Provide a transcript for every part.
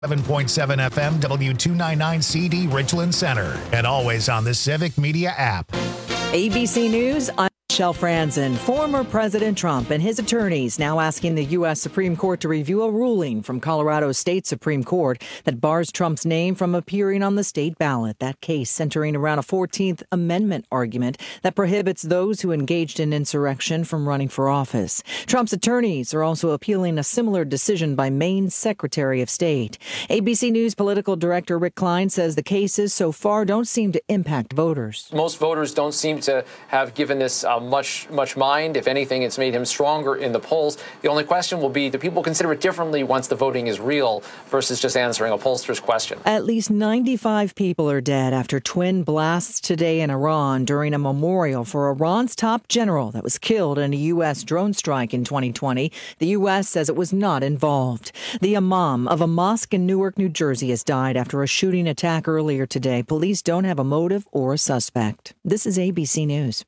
7.7 FM W299CD Richland Center, and always on the Civic Media app. ABC News, I'm Michelle Franzen. Former President Trump and his attorneys now asking the U.S. Supreme Court to review a ruling from Colorado State Supreme Court that bars Trump's name from appearing on the state ballot. That case centering around a 14th Amendment argument that prohibits those who engaged in insurrection from running for office. Trump's attorneys are also appealing a similar decision by Maine's Secretary of State. ABC News political director Rick Klein says the cases so far don't seem to impact voters. Most voters don't seem to have given this much mind. If anything, it's made him stronger in the polls. The only question will be, do people consider it differently once the voting is real versus just answering a pollster's question? At least 95 people are dead after twin blasts today in Iran during a memorial for Iran's top general that was killed in a U.S. drone strike in 2020. The U.S. says it was not involved. The imam of a mosque in Newark, New Jersey has died after a shooting attack earlier today. Police don't have a motive or a suspect. This is ABC News.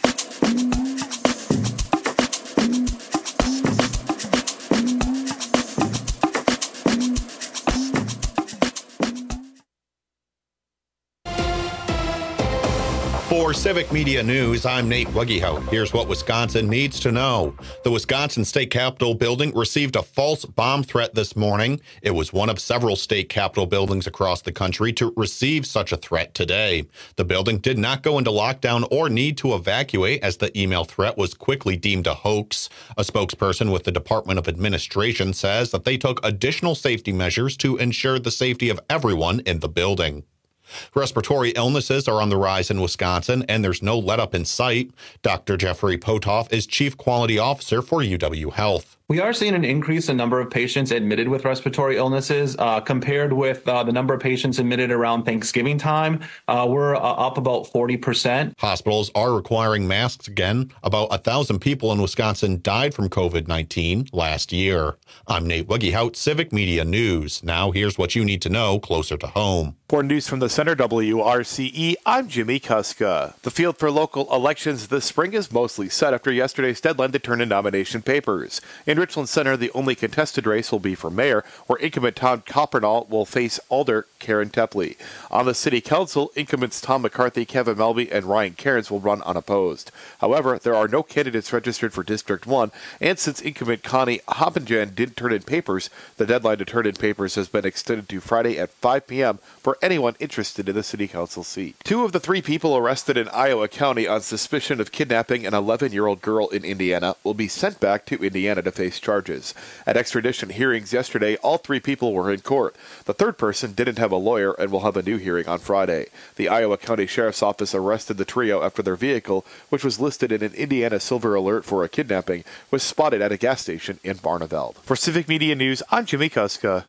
For Civic Media News, I'm Nate Wuggehout. Here's what Wisconsin needs to know. The Wisconsin State Capitol building received a false bomb threat this morning. It was one of several state capitol buildings across the country to receive such a threat today. The building did not go into lockdown or need to evacuate, as the email threat was quickly deemed a hoax. A spokesperson with the Department of Administration says that they took additional safety measures to ensure the safety of everyone in the building. Respiratory illnesses are on the rise in Wisconsin, and there's no let-up in sight. Dr. Jeffrey Potoff is Chief Quality Officer for UW Health. We are seeing an increase in number of patients admitted with respiratory illnesses compared with the number of patients admitted around Thanksgiving time. We're up about 40%. Hospitals are requiring masks again. About 1,000 people in Wisconsin died from COVID-19 last year. I'm Nate Wuggehout, Civic Media News. Now here's what you need to know closer to home. For news from the Center WRCE, I'm Jimmy Kuska. The field for local elections this spring is mostly set after yesterday's deadline to turn in nomination papers. In Richland Center, the only contested race will be for mayor, where incumbent Todd Coppernall will face Alder Karen Tepley. On the city council, incumbents Tom McCarthy, Kevin Melby, and Ryan Cairns will run unopposed. However, there are no candidates registered for District 1, and since incumbent Connie Hoppenjan didn't turn in papers, the deadline to turn in papers has been extended to Friday at 5 p.m. for anyone interested in the city council seat. 2 of the 3 people arrested in Iowa County on suspicion of kidnapping an 11-year-old girl in Indiana will be sent back to Indiana to face charges. At extradition hearings yesterday, all 3 people were in court. The third person didn't have a lawyer and will have a new hearing on Friday. The Iowa County Sheriff's Office arrested the trio after their vehicle, which was listed in an Indiana Silver Alert for a kidnapping, was spotted at a gas station in Barneveld. For Civic Media News, I'm Jimmy Kuska.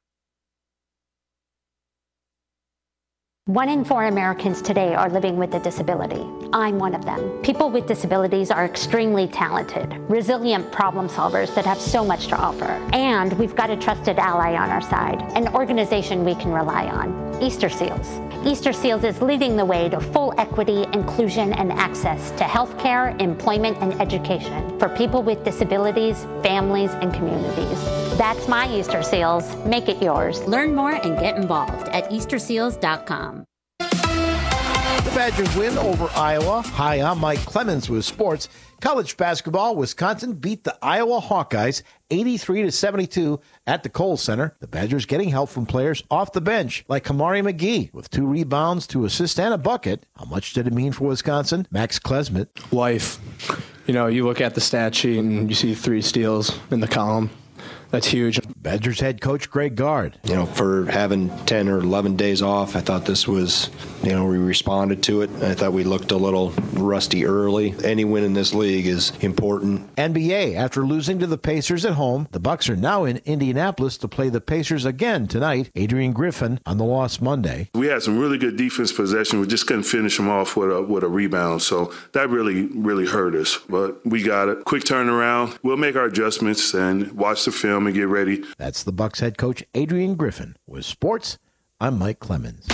1 in 4 Americans today are living with a disability. I'm one of them. People with disabilities are extremely talented, resilient problem solvers that have so much to offer. And we've got a trusted ally on our side, an organization we can rely on, Easter Seals. Easter Seals is leading the way to full equity, inclusion, and access to healthcare, employment, and education for people with disabilities, families, and communities. That's my Easter Seals. Make it yours. Learn more and get involved at easterseals.com. The Badgers win over Iowa. Hi, I'm Mike Clemens with sports. College basketball, Wisconsin beat the Iowa Hawkeyes 83-72 at the Kohl Center. The Badgers getting help from players off the bench like Kamari McGee with 2 rebounds, 2 assists, and a bucket. How much did it mean for Wisconsin? Max Klesmit. Life. You know, you look at the stat sheet and you see 3 steals in the column. That's huge. Badgers head coach Greg Gard. You know, for having 10 or 11 days off, I thought this was, we responded to it. I thought we looked a little rusty early. Any win in this league is important. NBA, after losing to the Pacers at home, the Bucks are now in Indianapolis to play the Pacers again tonight. Adrian Griffin on the loss Monday. We had some really good defense possession. We just couldn't finish them off with a rebound. So that really hurt us. But we got it. Quick turnaround. We'll make our adjustments and watch the film and get ready. That's the Bucks head coach Adrian Griffin. With sports, I'm Mike Clemens.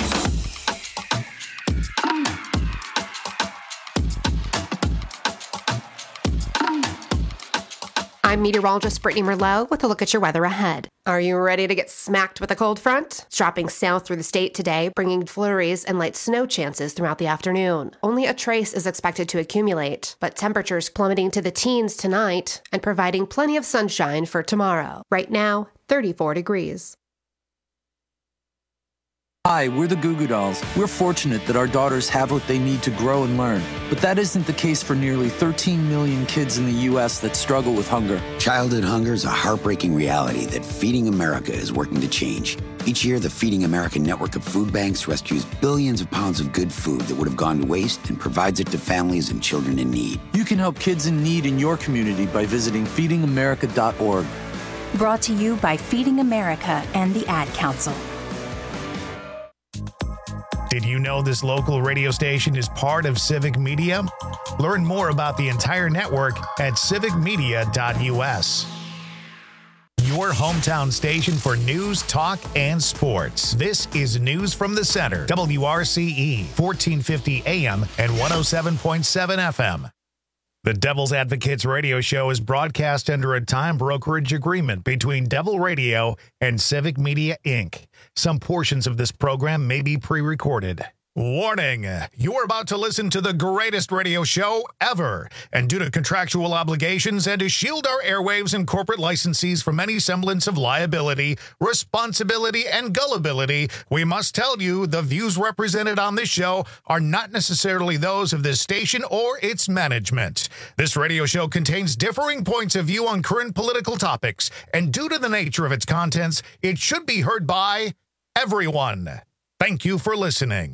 I'm meteorologist Brittany Merlot with a look at your weather ahead. Are you ready to get smacked with a cold front? It's dropping south through the state today, bringing flurries and light snow chances throughout the afternoon. Only a trace is expected to accumulate, but temperatures plummeting to the teens tonight and providing plenty of sunshine for tomorrow. Right now, 34 degrees. Hi, we're the Goo Goo Dolls. We're fortunate that our daughters have what they need to grow and learn. But that isn't the case for nearly 13 million kids in the U.S. that struggle with hunger. Childhood hunger is a heartbreaking reality that Feeding America is working to change. Each year, the Feeding America network of food banks rescues billions of pounds of good food that would have gone to waste and provides it to families and children in need. You can help kids in need in your community by visiting feedingamerica.org. Brought to you by Feeding America and the Ad Council. Did you know this local radio station is part of Civic Media? Learn more about the entire network at civicmedia.us. Your hometown station for news, talk, and sports. This is News from the Center, WRCE, 1450 AM and 107.7 FM. The Devil's Advocates radio show is broadcast under a time brokerage agreement between Devil Radio and Civic Media, Inc. Some portions of this program may be pre-recorded. Warning, you are about to listen to the greatest radio show ever, and due to contractual obligations and to shield our airwaves and corporate licensees from any semblance of liability, responsibility, and gullibility, we must tell you the views represented on this show are not necessarily those of this station or its management. This radio show contains differing points of view on current political topics, and due to the nature of its contents, it should be heard by everyone. Thank you for listening.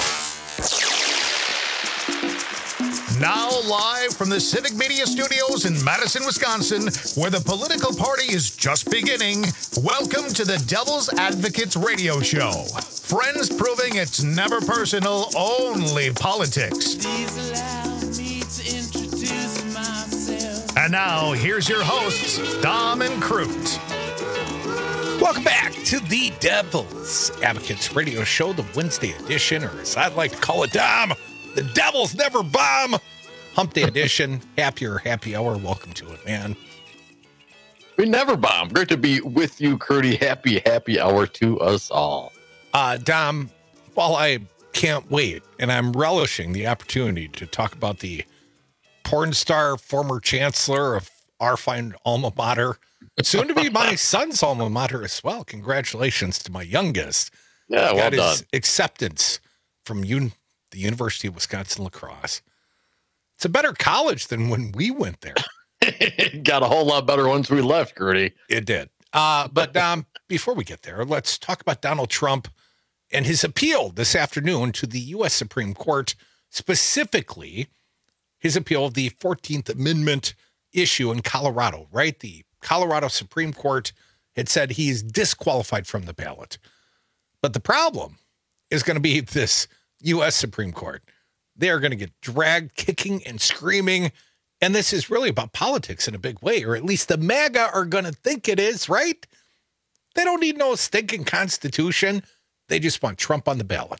Now live from the Civic Media Studios in Madison, Wisconsin, where the political party is just beginning, welcome to the Devil's Advocates radio show. Friends proving it's never personal, only politics. And now, here's your hosts, Dom and Crute. Welcome back to the Devil's Advocates radio show, the Wednesday edition, or as I'd like to call it, Dom, the Devils Never Bomb Hump Day edition. Happy hour. Welcome to it, man. We never bomb. Great to be with you, Curdy. Happy hour to us all. Dom, while I can't wait, and I'm relishing the opportunity to talk about the porn star, former chancellor of our fine alma mater, soon to be my son's alma mater as well. Congratulations to my youngest. Yeah, well done. His acceptance from the University of Wisconsin La Crosse. It's a better college than when we went there. It got a whole lot better once we left, Gertie. It did. But before we get there, let's talk about Donald Trump and his appeal this afternoon to the U.S. Supreme Court, specifically his appeal of the 14th Amendment issue in Colorado, right? The Colorado Supreme Court had said he's disqualified from the ballot. But the problem is going to be this U.S. Supreme Court. They are going to get dragged kicking and screaming. And this is really about politics in a big way, or at least the MAGA are going to think it is, right? They don't need no stinking constitution. They just want Trump on the ballot.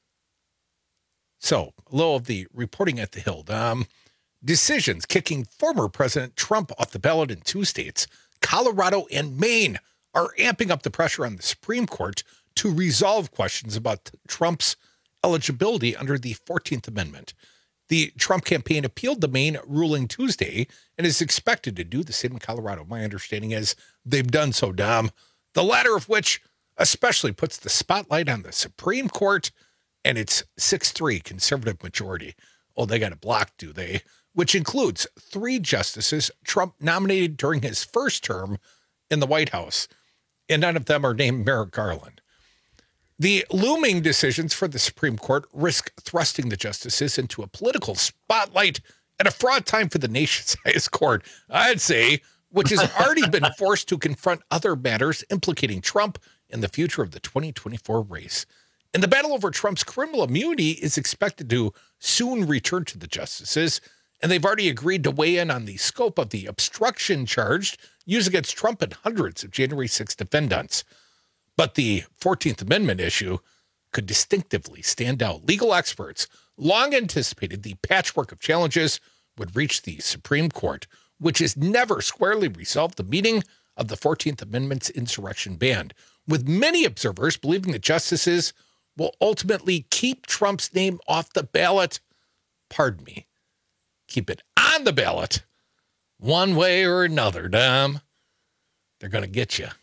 So, a little of the reporting at the Hill. Decisions kicking former President Trump off the ballot in 2 states, Colorado and Maine, are amping up the pressure on the Supreme Court to resolve questions about Trump's eligibility under the 14th Amendment. The Trump campaign appealed the Maine ruling Tuesday and is expected to do the same in Colorado. My understanding is they've done so, Dom. The latter of which especially puts the spotlight on the Supreme Court and its 6-3 conservative majority. Oh, they got it blocked, do they? Which includes 3 justices Trump nominated during his first term in the White House, and none of them are named Merrick Garland. The looming decisions for the Supreme Court risk thrusting the justices into a political spotlight at a fraught time for the nation's highest court, I'd say, which has already been forced to confront other matters implicating Trump in the future of the 2024 race. And the battle over Trump's criminal immunity is expected to soon return to the justices, and they've already agreed to weigh in on the scope of the obstruction charged used against Trump and hundreds of January 6 defendants. But the 14th Amendment issue could distinctively stand out. Legal experts long anticipated the patchwork of challenges would reach the Supreme Court, which has never squarely resolved the meaning of the 14th Amendment's insurrection ban, with many observers believing that justices will ultimately keep Trump's name off the ballot. Pardon me. Keep it on the ballot one way or another, Dom. They're going to get you.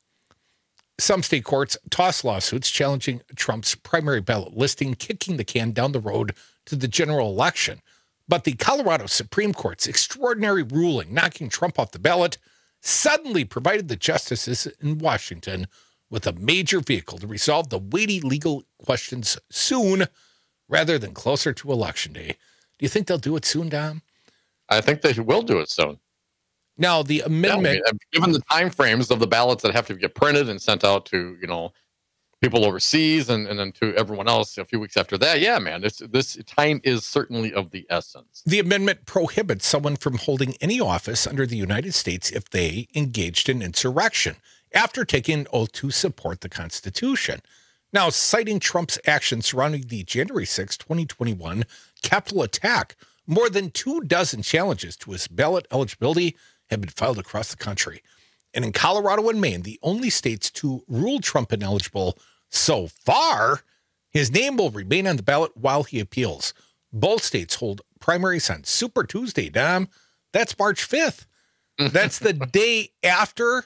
Some state courts tossed lawsuits challenging Trump's primary ballot listing, kicking the can down the road to the general election. But the Colorado Supreme Court's extraordinary ruling knocking Trump off the ballot suddenly provided the justices in Washington with a major vehicle to resolve the weighty legal questions soon rather than closer to Election Day. Do you think they'll do it soon, Dom? I think they will do it soon. Now, the amendment... Yeah, given the time frames of the ballots that have to get printed and sent out to, people overseas and then to everyone else a few weeks after that, yeah, man, this time is certainly of the essence. The amendment prohibits someone from holding any office under the United States if they engaged in insurrection after taking an oath to support the Constitution. Now, citing Trump's actions surrounding the January 6, 2021 Capitol attack, more than 24 challenges to his ballot eligibility have been filed across the country. And in Colorado and Maine, the only states to rule Trump ineligible so far, his name will remain on the ballot while he appeals. Both states hold primaries on Super Tuesday, Dom. That's March 5th. That's the day after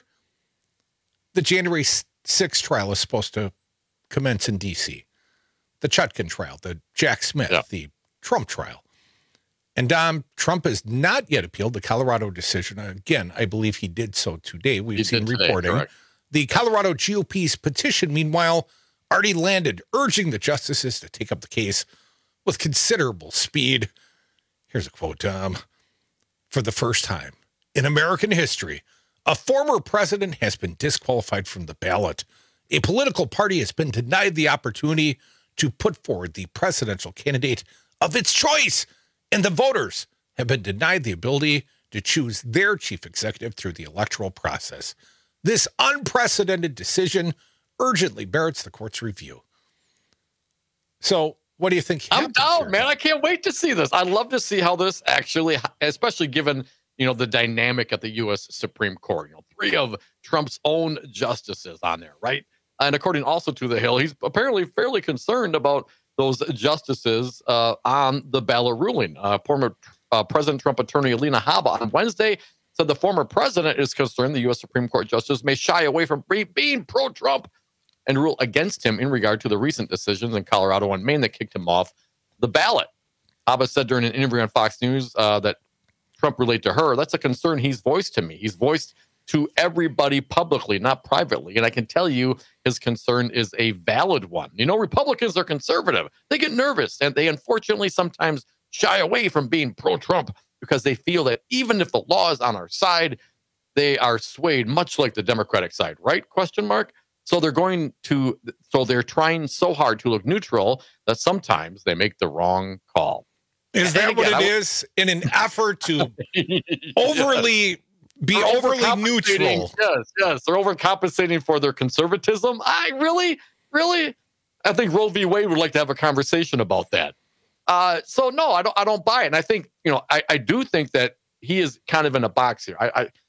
the January 6th trial is supposed to commence in D.C. The Chutkan trial, the Jack Smith, the Trump trial. And Dom, Trump has not yet appealed the Colorado decision. Again, I believe he did so today. We've seen reporting. Correct. The Colorado GOP's petition, meanwhile, already landed, urging the justices to take up the case with considerable speed. Here's a quote, Dom. For the first time in American history, a former president has been disqualified from the ballot. A political party has been denied the opportunity to put forward the presidential candidate of its choice, and the voters have been denied the ability to choose their chief executive through the electoral process. This unprecedented decision urgently merits the court's review. So what do you think? I'm down, man. I can't wait to see this. I'd love to see how this actually, especially given, the dynamic at the U.S. Supreme Court. 3 of Trump's own justices on there, right? And according also to The Hill, he's apparently fairly concerned about those justices on the ballot ruling. Former President Trump attorney Alina Habba on Wednesday said the former president is concerned the U.S. Supreme Court justice may shy away from being pro-Trump and rule against him in regard to the recent decisions in Colorado and Maine that kicked him off the ballot. Habba said during an interview on Fox News that Trump relayed to her, that's a concern he's voiced to me. He's voiced to everybody publicly, not privately. And I can tell you his concern is a valid one. Republicans are conservative. They get nervous, and they unfortunately sometimes shy away from being pro-Trump because they feel that even if the law is on our side, they are swayed, much like the Democratic side, right? Question mark. So they're trying so hard to look neutral that sometimes they make the wrong call. Is that what it is? In an effort to overly neutral. Yes. They're overcompensating for their conservatism. I think Roe v. Wade would like to have a conversation about that. So no, I don't buy it. And I think, I do think that he is kind of in a box here.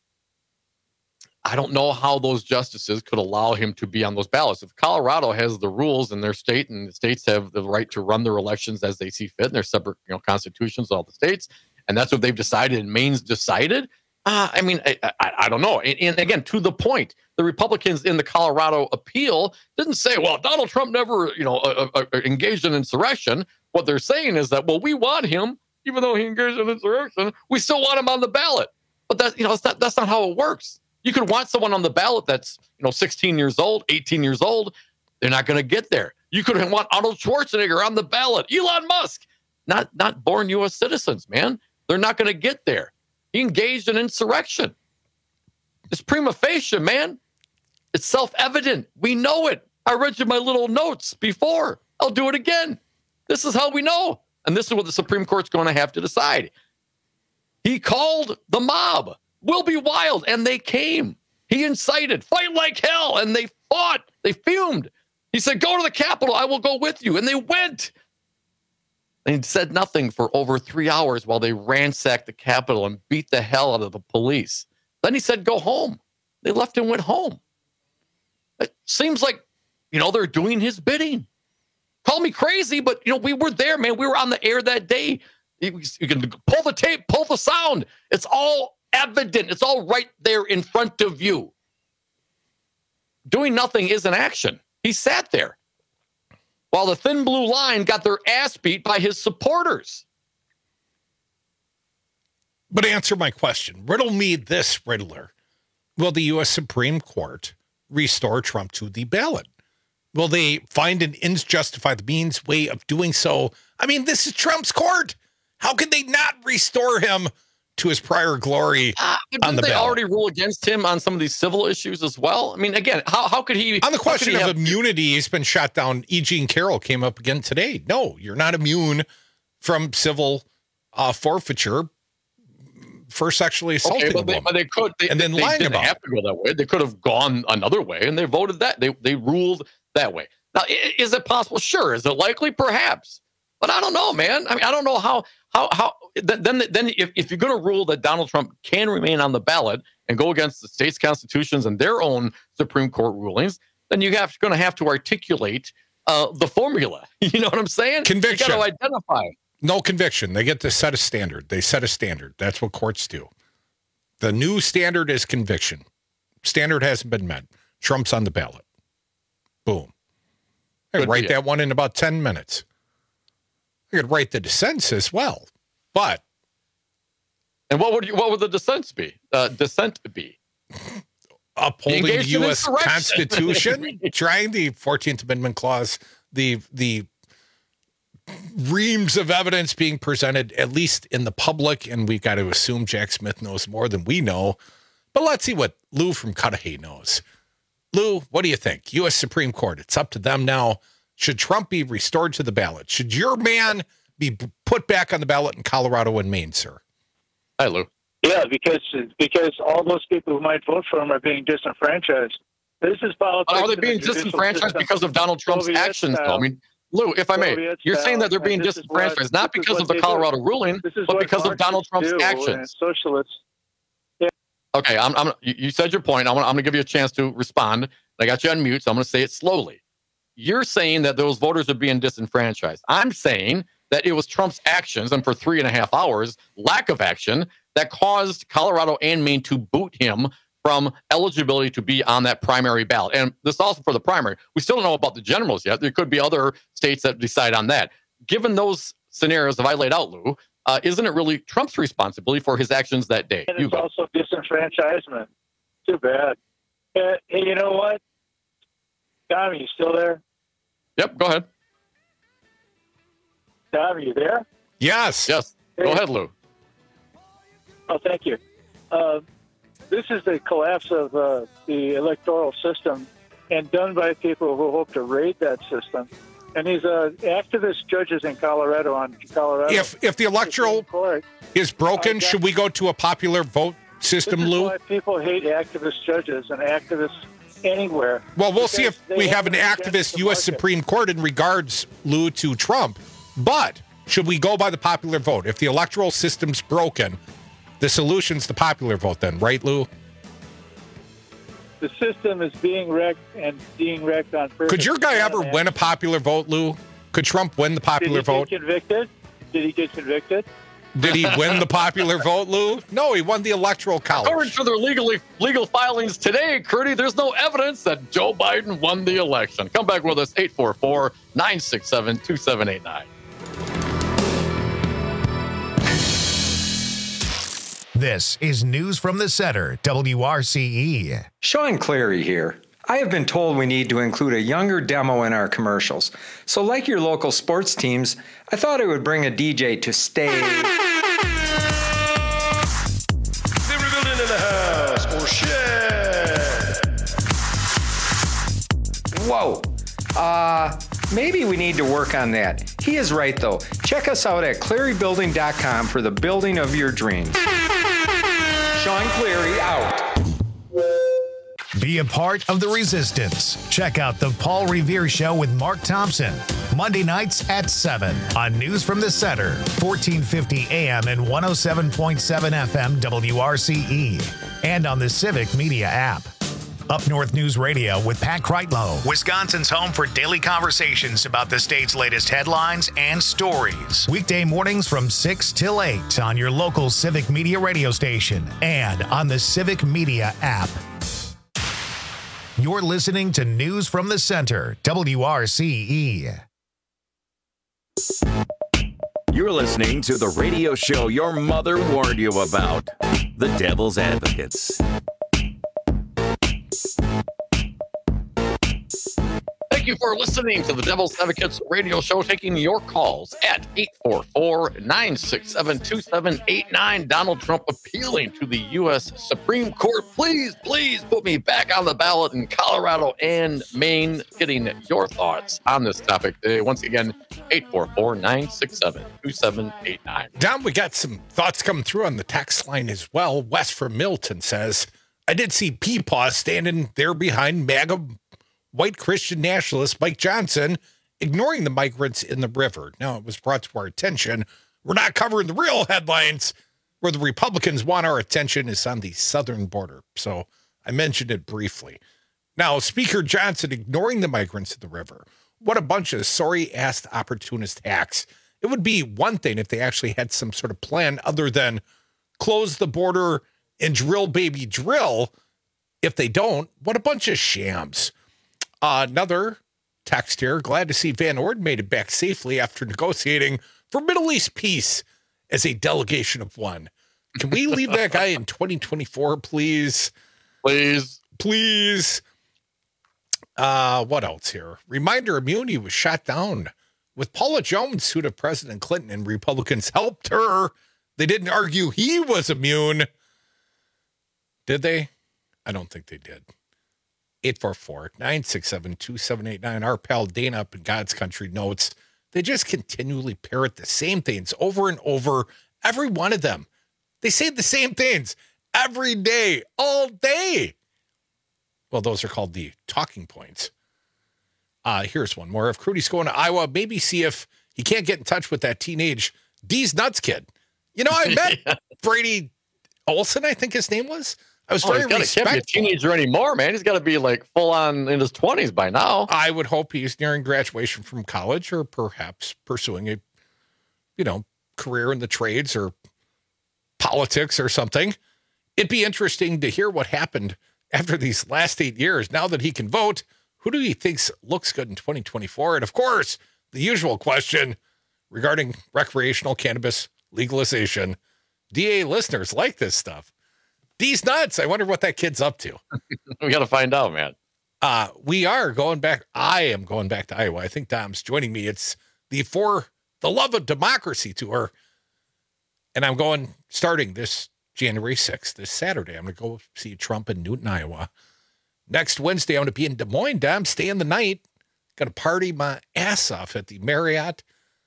I don't know how those justices could allow him to be on those ballots. If Colorado has the rules in their state and the states have the right to run their elections as they see fit, and they're separate, constitutions, all the states, and that's what they've decided and Maine's decided. I don't know. And again, to the point, the Republicans in the Colorado appeal didn't say, well, Donald Trump never, engaged in insurrection. What they're saying is that, well, we want him, even though he engaged in insurrection, we still want him on the ballot. But that's not how it works. You could want someone on the ballot that's, 16 years old, 18 years old. They're not going to get there. You could want Arnold Schwarzenegger on the ballot, Elon Musk, not born U.S. citizens, man. They're not going to get there. He engaged in insurrection. It's prima facie, man. It's self-evident. We know it. I read you my little notes before. I'll do it again. This is how we know. And this is what the Supreme Court's going to have to decide. He called the mob. Will be wild. And they came. He incited. Fight like hell. And they fought. They fumed. He said, go to the Capitol. I will go with you. And they went. And he said nothing for over 3 hours while they ransacked the Capitol and beat the hell out of the police. Then he said, go home. They left and went home. It seems like, they're doing his bidding. Call me crazy, but, we were there, man. We were on the air that day. You can pull the tape, pull the sound. It's all evident. It's all right there in front of you. Doing nothing is an action. He sat there while the thin blue line got their ass beat by his supporters. But answer my question. Riddle me this, Riddler. Will the U.S. Supreme Court restore Trump to the ballot? Will they find an ends justify the means way of doing so? I mean, this is Trump's court. How could they not restore him to his prior glory on the ballot? Didn't they already rule against him on some of these civil issues as well? I mean, again, how could he... On the question of immunity, he's been shot down. E. Jean Carroll came up again today. No, you're not immune from civil forfeiture for sexually assaulting a woman. But they could. And then lying about it. They didn't have to go that way. They could have gone another way, and they voted that. They ruled that way. Now, is it possible? Sure. Is it likely? Perhaps. But I don't know, man. I mean, I don't know how then if you're going to rule that Donald Trump can remain on the ballot and go against the state's constitutions and their own Supreme Court rulings, then you're going to have to articulate the formula. You know what I'm saying? Conviction. You got to identify. No conviction. They get to set a standard. They set a standard. That's what courts do. The new standard is conviction. Standard hasn't been met. Trump's on the ballot. Boom. I could write that one in about 10 minutes. I could write the dissents as well. But. And what would the dissents be? Dissent be? Upholding the U.S. Constitution, trying the 14th Amendment clause, the reams of evidence being presented, at least in the public, and we've got to assume Jack Smith knows more than we know. But let's see what Lou from Cudahy knows. Lou, what do you think? U.S. Supreme Court, it's up to them now. Should Trump be restored to the ballot? Should your man be put back on the ballot in Colorado and Maine, sir? Hi, Lou. Yeah, because all those people who might vote for him are being disenfranchised. This is politics. Are they being disenfranchised because of Donald Trump's actions, though? I mean, Lou, if I may, you're saying that they're being disenfranchised not because of the Colorado ruling, but because of Donald Trump's actions. Socialists. Yeah. Okay, you said your point. I'm going to give you a chance to respond. I got you on mute, so I'm going to say it slowly. You're saying that those voters are being disenfranchised. I'm saying that it was Trump's actions, and for 3.5 hours, lack of action, that caused Colorado and Maine to boot him from eligibility to be on that primary ballot. And this also for the primary. We still don't know about the generals yet. There could be other states that decide on that. Given those scenarios that I laid out, Lou, isn't it really Trump's responsibility for his actions that day? And it's also disenfranchisement. Too bad. Hey, you know what? Tommy, you still there? Yep, go ahead. Tom, are you there? Yes. Yes. Go ahead, Lou. Oh, thank you. This is the collapse of the electoral system and done by people who hope to raid that system. And these activist judges in Colorado If the electoral court is broken, should we go to a popular vote system, this is Lou? why people hate activist judges and activists anywhere. Well, we'll see if we have an activist U.S. Supreme Court in regards, Lou, to Trump. But should we go by the popular vote? If the electoral system's broken, the solution's the popular vote then, right, Lou? The system is being wrecked and being wrecked on purpose. Could your guy ever win a popular vote, Lou? Could Trump win the popular vote? Did he get convicted? Did he win the popular vote, Lou? No, he won the electoral college. According to their legal filings today, Curdy, there's no evidence that Joe Biden won the election. Come back with us, 844-967-2789. This is News from the Center, WRCE. Sean Clary here. I have been told we need to include a younger demo in our commercials. So like your local sports teams, I thought I would bring a DJ to stay. They're rebuilding in the house or shed. Whoa. Maybe we need to work on that. He is right though. Check us out at ClaryBuilding.com for the building of your dreams. Sean Clary out. Be a part of the resistance. Check out the Paul Revere Show with Mark Thompson. Monday nights at 7 on News from the Center, 1450 AM and 107.7 FM WRCE, and on the Civic Media app. Up North News Radio with Pat Kreitlow, Wisconsin's home for daily conversations about the state's latest headlines and stories. Weekday mornings from 6 till 8 on your local Civic Media radio station and on the Civic Media app. You're listening to News from the Center, WRCE. You're listening to the radio show your mother warned you about, The Devil's Advocates. Thank you for listening to the Devil's Advocates radio show, taking your calls at 844-967-2789. Donald Trump appealing to the U.S. Supreme Court. Please put me back on the ballot in Colorado and Maine. Getting your thoughts on this topic today. Once again, 844-967-2789. Don, we got some thoughts coming through on the text line as well. Wes from Milton says, I did see Peepaw standing there behind MAGA white Christian nationalist Mike Johnson, ignoring the migrants in the river. Now, it was brought to our attention. We're not covering the real headlines. Where the Republicans want our attention is on the southern border. So I mentioned it briefly. Now, Speaker Johnson ignoring the migrants in the river. What a bunch of sorry-assed opportunist hacks. It would be one thing if they actually had some sort of plan other than close the border and drill, baby, drill. If they don't, what a bunch of shams. Another text here. Glad to see Van Orden made it back safely after negotiating for Middle East peace as a delegation of one. Can we leave that guy in 2024, please? Please. What else here? Reminder, immunity was shot down with Paula Jones sued of President Clinton, and Republicans helped her. They didn't argue he was immune. Did they? I don't think they did. 844-967-2789. Our pal Dana up in God's Country notes, they just continually parrot the same things over and over. Every one of them. They say the same things every day, all day. Well, those are called the talking points. Here's one more. If Crudy's going to Iowa, maybe see if he can't get in touch with that teenage D's Nuts kid. You know, I met Brady Olson, I think his name was. I was very respectful. Can't be a teenager anymore, man. He's got to be like full on in his 20s by now. I would hope he's nearing graduation from college or perhaps pursuing a, career in the trades or politics or something. It'd be interesting to hear what happened after these last 8 years. Now that he can vote, who do he think looks good in 2024? And of course, the usual question regarding recreational cannabis legalization. DA listeners like this stuff. D's Nuts. I wonder what that kid's up to. We got to find out, man. We are going back. I am going back to Iowa. I think Dom's joining me. It's the For the Love of Democracy tour. And I'm going starting this January 6th, this Saturday. I'm going to go see Trump in Newton, Iowa. Next Wednesday, I'm going to be in Des Moines. Dom, staying the night. Going to party my ass off at the Marriott,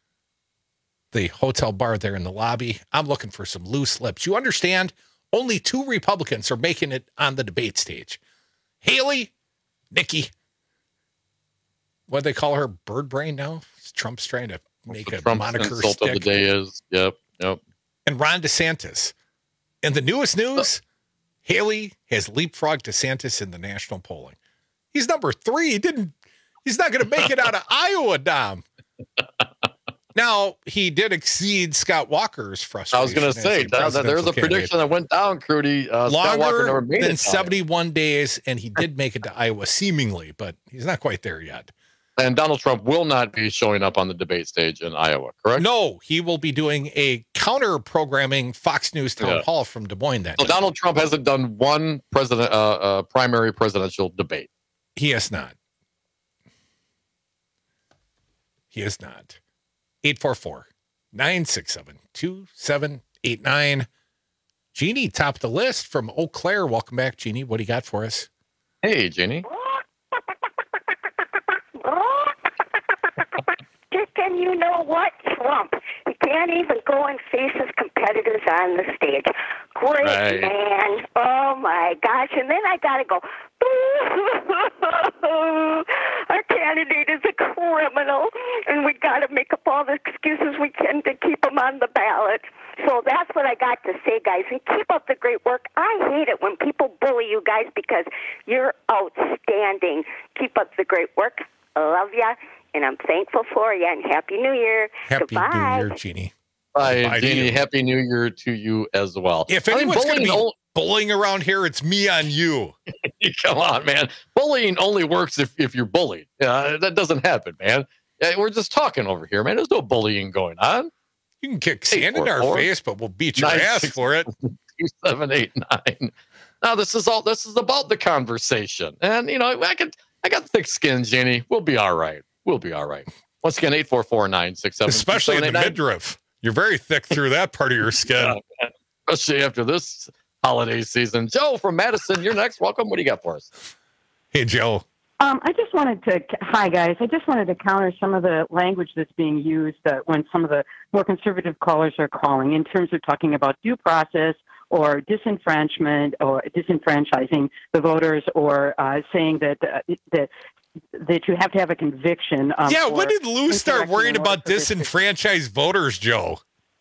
the hotel bar there in the lobby. I'm looking for some loose lips. You understand? Only 2 Republicans are making it on the debate stage. Haley, Nikki. What do they call her? Bird brain now? Trump's trying to make a moniker stick. Of the day is. Yep. And Ron DeSantis. And the newest news, Haley has leapfrogged DeSantis in the national polling. He's number 3. He's not going to make it out of Iowa, Dom. Now, he did exceed Scott Walker's frustration. I was going to say, there's a prediction that went down, Crudy. Scott Walker never made than it 71 days, and he did make it to Iowa, seemingly, but he's not quite there yet. And Donald Trump will not be showing up on the debate stage in Iowa, correct? No, he will be doing a counter-programming Fox News town hall from Des Moines that day. So Donald Trump hasn't done one primary presidential debate. He has not. 844-967-2789. Jeannie topped the list from Eau Claire. Welcome back, Jeannie. What do you got for us? Hey, Jeannie. And you know what? Trump. He can't even go and face his competitors on the stage. Great man. Oh, my gosh. And then I got to go, I can't candidate is a criminal, and we got to make up all the excuses we can to keep him on the ballot. So that's what I got to say, guys, and keep up the great work. I hate it when people bully you guys because you're outstanding. Keep up the great work. I love ya, and I'm thankful for you, and Happy New Year. Happy Goodbye. New Year, Jeannie. Bye, Jeannie. Happy New Year to you as well. If anyone's going to be bullying around here, it's me on you. Come on, man. Bullying only works if you're bullied. That doesn't happen, man. We're just talking over here, man. There's no bullying going on. You can kick sand in our face, but we'll beat your ass for it. 2789. Now this is about the conversation, and I got thick skin, Jenny. We'll be all right. We'll be all right. Once again, 844-967. Especially in the midriff. You're very thick through that part of your skin. Especially after this holiday season. Joe from Madison, you're next. Welcome. What do you got for us? Hey, Joe. Hi guys. I just wanted to counter some of the language that's being used when some of the more conservative callers are calling in terms of talking about due process or disenfranchisement or disenfranchising the voters or saying that you have to have a conviction. When did Lou start worrying about disenfranchised voters, Joe?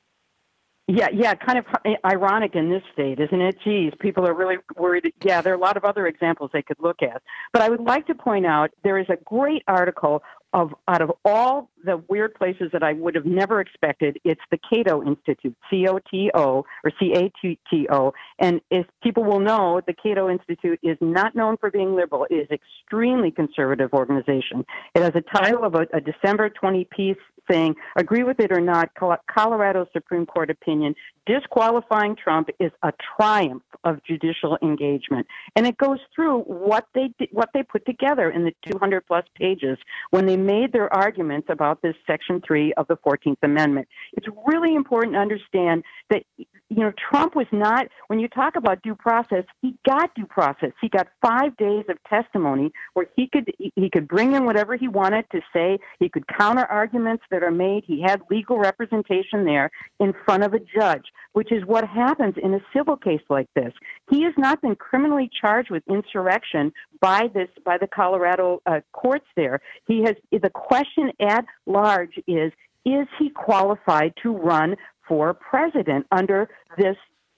Yeah, kind of ironic in this state, isn't it? Geez, people are really worried. Yeah, there are a lot of other examples they could look at. But I would like to point out there is a great article out of all the weird places that I would have never expected. It's the Cato Institute, COTO or CATO. And as people will know, the Cato Institute is not known for being liberal. It is an extremely conservative organization. It has a title of a December 20 piece saying, agree with it or not, Colorado Supreme Court opinion, disqualifying Trump is a triumph of judicial engagement. And it goes through what they put together in the 200 plus pages when they made their arguments about this Section 3 of the 14th Amendment. It's really important to understand that, Trump was not, when you talk about due process, he got due process. He got 5 days of testimony where he could bring in whatever he wanted to say. He could counter arguments that are made. He had legal representation there in front of a judge, which is what happens in a civil case like this. He has not been criminally charged with insurrection by the Colorado courts there. The question at large is he qualified to run for president under the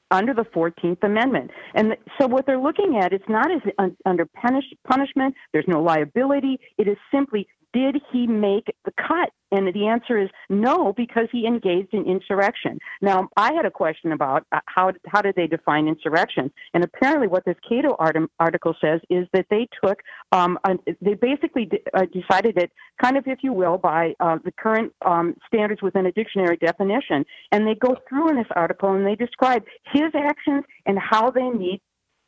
14th Amendment? And so what they're looking at, it's not as under punishment. There's no liability. It is simply, did he make the cut? And the answer is no, because he engaged in insurrection. Now, I had a question about how did they define insurrection? And apparently what this Cato article says is that they took, they basically decided it kind of, if you will, by the current standards within a dictionary definition. And they go through in this article and they describe his actions and how they meet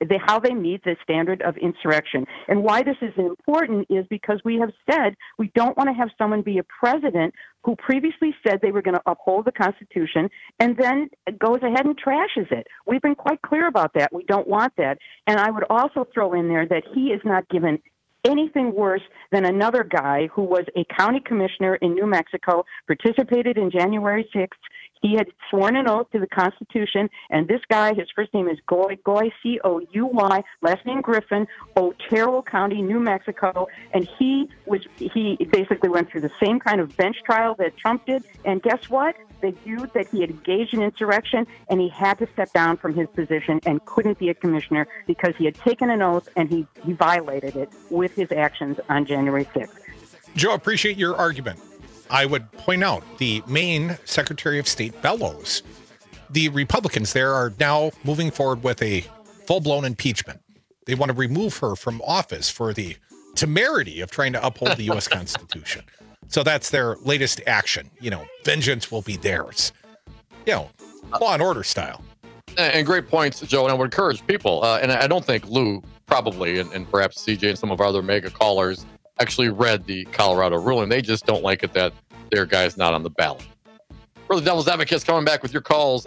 the standard of insurrection. And why this is important is because we have said we don't want to have someone be a president who previously said they were going to uphold the Constitution and then goes ahead and trashes it. We've been quite clear about that. We don't want that. And I would also throw in there that he is not given anything worse than another guy who was a county commissioner in New Mexico, participated in January 6th. He had sworn an oath to the Constitution, and this guy, his first name is Goy, C-O-U-Y, last name Griffin, Otero County, New Mexico, and he basically went through the same kind of bench trial that Trump did, and guess what? They viewed that he had engaged in insurrection, and he had to step down from his position and couldn't be a commissioner because he had taken an oath and he violated it with his actions on January 6th. Joe, appreciate your argument. I would point out the Maine Secretary of State Bellows. The Republicans there are now moving forward with a full-blown impeachment. They want to remove her from office for the temerity of trying to uphold the U.S. Constitution. So that's their latest action. Vengeance will be theirs. Law and order style. And great points, Joe. And I would encourage people, and I don't think Lou probably, and perhaps CJ and some of our other mega callers actually read the Colorado ruling. They just don't like it that their guy's not on the ballot. For the Devil's Advocates, coming back with your calls,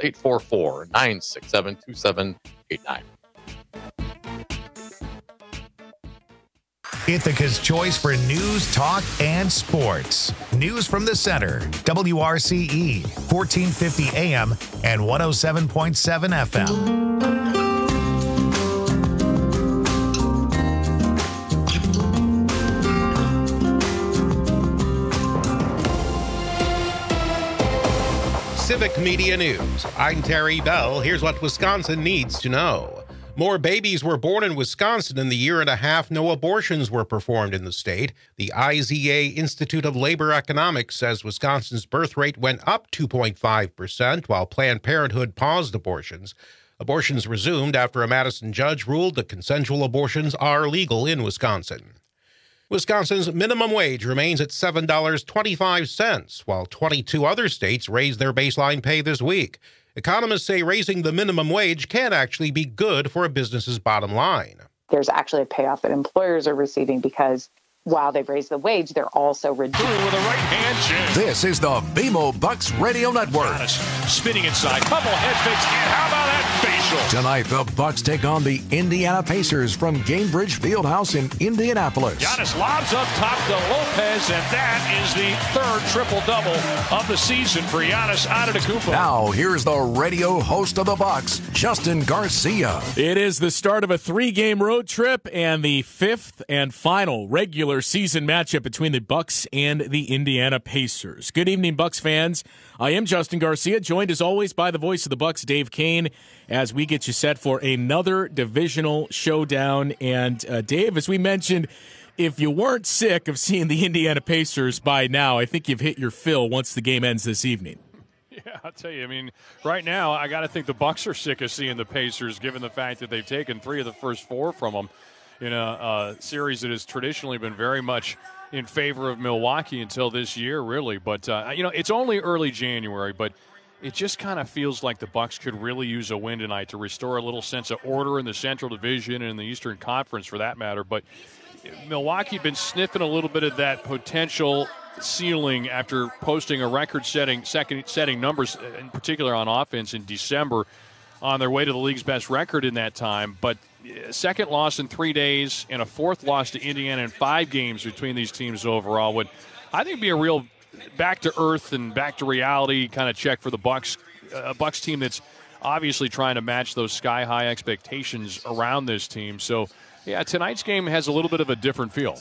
844-967-2789. Ithaca's choice for news, talk, and sports. News from the center. WRCE, 1450 AM and 107.7 FM. Civic Media News. I'm Terry Bell. Here's what Wisconsin needs to know. More babies were born in Wisconsin in the year and a half no abortions were performed in the state. The IZA Institute of Labor Economics says Wisconsin's birth rate went up 2.5%, while Planned Parenthood paused abortions. Abortions resumed after a Madison judge ruled that consensual abortions are legal in Wisconsin. Wisconsin's minimum wage remains at $7.25, while 22 other states raised their baseline pay this week. Economists say raising the minimum wage can actually be good for a business's bottom line. There's actually a payoff that employers are receiving because while they've raised the wage, they're also reducing. With a right hand jam. This is the BMO Bucks Radio Network. Spinning inside, couple head fakes, and how about that facial? Tonight, the Bucks take on the Indiana Pacers from Gainbridge Fieldhouse in Indianapolis. Giannis lobs up top to Lopez, and that is the third triple-double of the season for Giannis Antetokounmpo. Now, here's the radio host of the Bucks, Justin Garcia. It is the start of a 3-game road trip and the 5th and final regular season matchup between the Bucks and the Indiana Pacers. Good evening, Bucks fans. I am Justin Garcia, joined as always by the voice of the Bucks, Dave Kane, as we get you set for another divisional showdown. And Dave, as we mentioned, if you weren't sick of seeing the Indiana Pacers by now, I think you've hit your fill once the game ends this evening. Yeah, I'll tell you, I mean, right now, I got to think the Bucks are sick of seeing the Pacers, given the fact that they've taken 3 of the first 4 from them in a series that has traditionally been very much in favor of Milwaukee until this year, really. But, it's only early January, but it just kind of feels like the Bucks could really use a win tonight to restore a little sense of order in the Central Division and in the Eastern Conference, for that matter. But Milwaukee had been sniffing a little bit of that potential ceiling after posting a record-setting numbers, in particular on offense, in December, on their way to the league's best record in that time. But second loss in 3 days and a 4th loss to Indiana in 5 games between these teams overall would, I think, be a real back to earth and back to reality kind of check for the Bucks. A Bucks team that's obviously trying to match those sky high expectations around this team. So, yeah, tonight's game has a little bit of a different feel.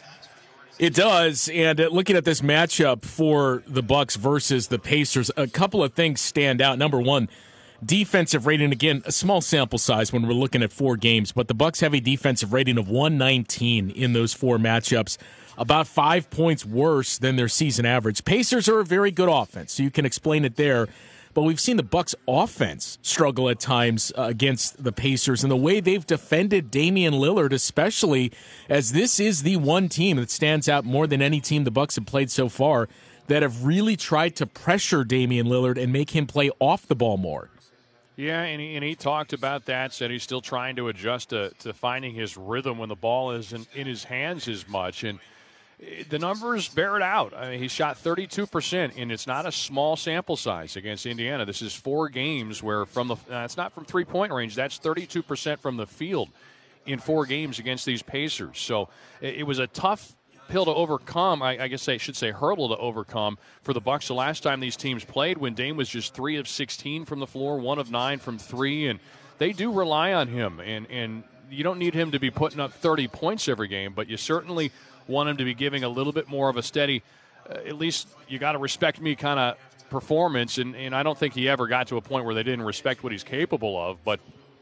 It does, and looking at this matchup for the Bucks versus the Pacers, a couple of things stand out. Number one, defensive rating, again, a small sample size when we're looking at 4 games, but the Bucks have a defensive rating of 119 in those 4 matchups, about 5 points worse than their season average. Pacers are a very good offense, so you can explain it there, but we've seen the Bucks offense struggle at times against the Pacers, and the way they've defended Damian Lillard, especially as this is the one team that stands out more than any team the Bucks have played so far that have really tried to pressure Damian Lillard and make him play off the ball more. Yeah, and he talked about that, said he's still trying to adjust to finding his rhythm when the ball isn't in his hands as much. And the numbers bear it out. I mean, he shot 32%, and it's not a small sample size against Indiana. This is 4 games where it's not from three-point range. That's 32% from the field in 4 games against these Pacers. So it was a tough pill to overcome, I guess I should say hurdle to overcome for the Bucks the last time these teams played, when Dame was just 3 of 16 from the floor, 1 of 9 from 3, and they do rely on him. And you don't need him to be putting up 30 points every game, but you certainly want him to be giving a little bit more of a steady, at least you got to respect me kind of performance, and I don't think he ever got to a point where they didn't respect what he's capable of, but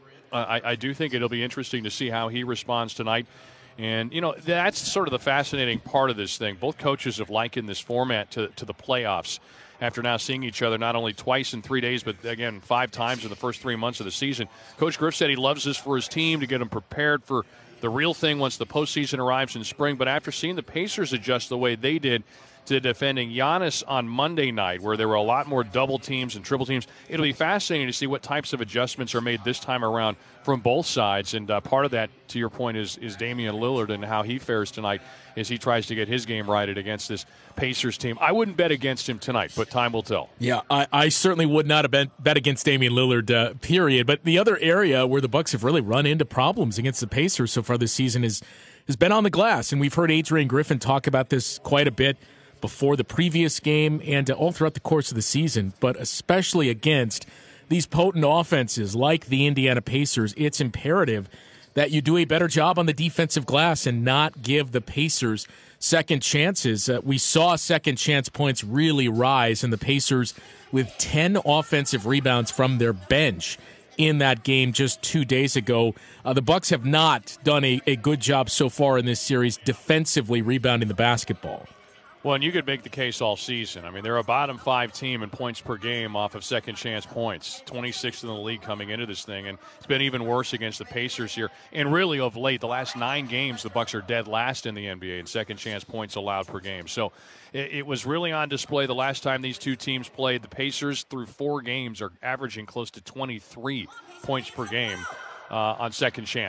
I do think it'll be interesting to see how he responds tonight. And, that's sort of the fascinating part of this thing. Both coaches have likened this format to the playoffs after now seeing each other not only twice in 3 days, but, again, 5 times in the first 3 months of the season. Coach Griff said he loves this for his team to get them prepared for the real thing once the postseason arrives in spring. But after seeing the Pacers adjust the way they did to defending Giannis on Monday night, where there were a lot more double teams and triple teams, it'll be fascinating to see what types of adjustments are made this time around from both sides. And part of that, to your point, is Damian Lillard and how he fares tonight as he tries to get his game righted against this Pacers team. I wouldn't bet against him tonight, but time will tell. Yeah, I certainly would not have bet against Damian Lillard, period. But the other area where the Bucks have really run into problems against the Pacers so far this season has been on the glass. And we've heard Adrian Griffin talk about this quite a bit before the previous game and all throughout the course of the season, but especially against these potent offenses like the Indiana Pacers, it's imperative that you do a better job on the defensive glass and not give the Pacers second chances. We saw second chance points really rise, and the Pacers with 10 offensive rebounds from their bench in that game just 2 days ago. The Bucks have not done a good job so far in this series defensively rebounding the basketball. Well, and you could make the case all season. I mean, they're a bottom 5 team in points per game off of second chance points, 26th in the league coming into this thing, and it's been even worse against the Pacers here. And really, of late, the last 9 games, the Bucks are dead last in the NBA in second chance points allowed per game. So it was really on display the last time these two teams played. The Pacers, through 4 games, are averaging close to 23 points per game on second chance.